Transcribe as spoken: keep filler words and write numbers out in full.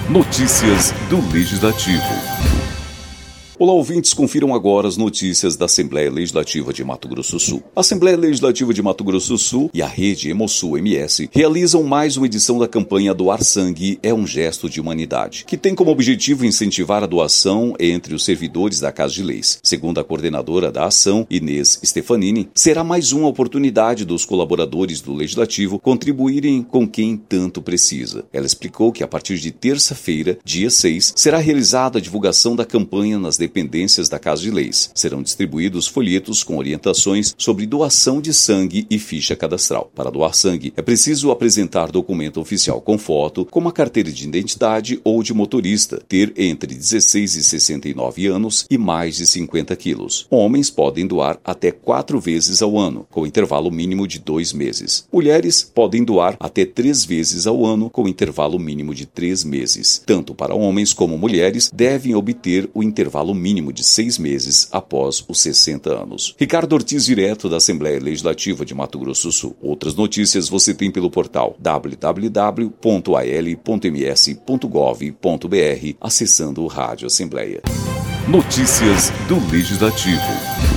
Notícias do Legislativo. Olá, ouvintes, confiram agora as notícias da Assembleia Legislativa de Mato Grosso do Sul. A Assembleia Legislativa de Mato Grosso do Sul e a Rede Hemosul M S realizam mais uma edição da campanha Doar Sangue é um Gesto de Humanidade, que tem como objetivo incentivar a doação entre os servidores da Casa de Leis. Segundo a coordenadora da ação, Inês Stefanini, será mais uma oportunidade dos colaboradores do Legislativo contribuírem com quem tanto precisa. Ela explicou que a partir de terça-feira, dia seis, será realizada a divulgação da campanha nas dependências da Casa de Leis. Serão distribuídos folhetos com orientações sobre doação de sangue e ficha cadastral. Para doar sangue, é preciso apresentar documento oficial com foto, como a carteira de identidade ou de motorista, ter entre dezesseis e sessenta e nove anos e mais de cinquenta quilos. Homens podem doar até quatro vezes ao ano, com intervalo mínimo de dois meses. Mulheres podem doar até três vezes ao ano, com intervalo mínimo de três meses. Tanto para homens como mulheres devem obter o intervalo mínimo de seis meses após os sessenta anos. Ricardo Ortiz, direto da Assembleia Legislativa de Mato Grosso do Sul. Outras notícias você tem pelo portal w w w ponto a l ponto m s ponto gov ponto b r, acessando o Rádio Assembleia. Notícias do Legislativo.